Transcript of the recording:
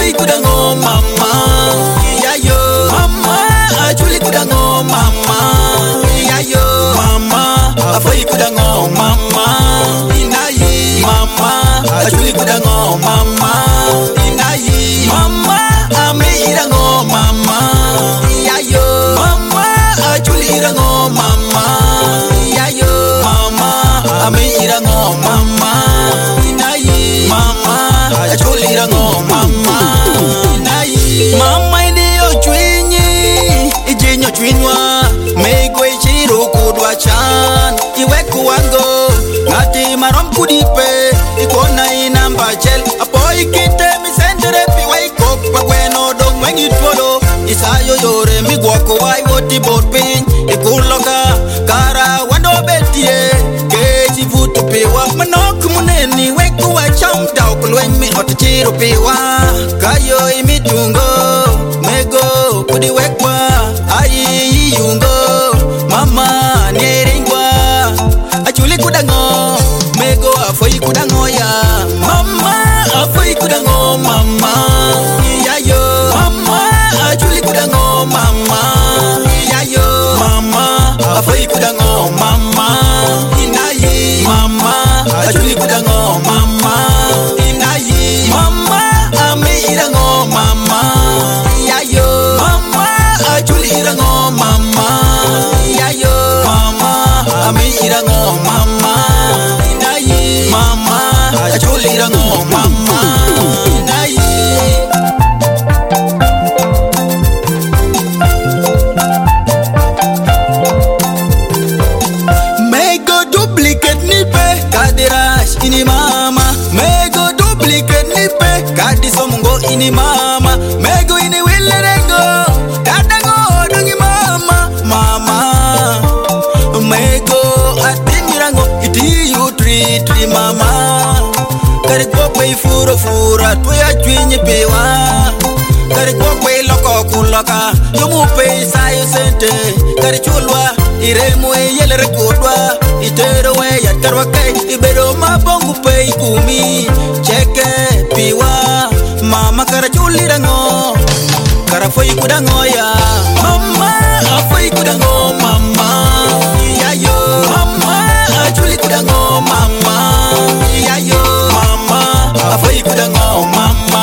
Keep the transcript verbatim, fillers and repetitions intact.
afoi kudango mama yayo mama ajuli kudango mama yayo mama afoi kudango mama inayi mama ajuli kudango mama inayi mama ame irango mama yayo mama ajuli irango mama yayo mama ame irango mama inayi mama ajuli irango mama inayi mama idio chwinyi ijinyo chwinywa megwe chiru kudwa chan iweku wango ngati marom kudipe ikona inamba chel apoy kite misendere piwai koppa gweno dong wengi twolo isayo yore migwako wai woti botpin ikuloka kara wando betie keji vutu piwa manok muneni weku wa cham tau kulwen mi ot chiru piwa kayo imitungo mego kudi wekwa ayi yungo mama neringwa achuli kudango mego afoi kudango ya mama afoi kudango mama yayo mama achuli kudango mama yayo mama afoi kudango mama inayi mama achuli kudango mama inayi mama ame irango mama yayo mama achuli irango mama yayo mama ame irango mama inayi mama achuli irango mama inayi mego duplicate nipe kadirash ini mama mego duplicate nipe kadisomungo ini mama mego ini willerengo kadango dungi mama mama mego atimirango iti you treat mama kare kokwe furo fura tuya chwinyi piwa kare kokwe loko kuloka yomu pesa yosente kare chulwa iremu yele rekudwa itero we yatarwa kai ibero mabongu pei kumi cheke piwa mama kare chulirango kara foi kudango ya mama afoi kudango mama yayo mama achuli kudango mama yayo mama afoi kudango mama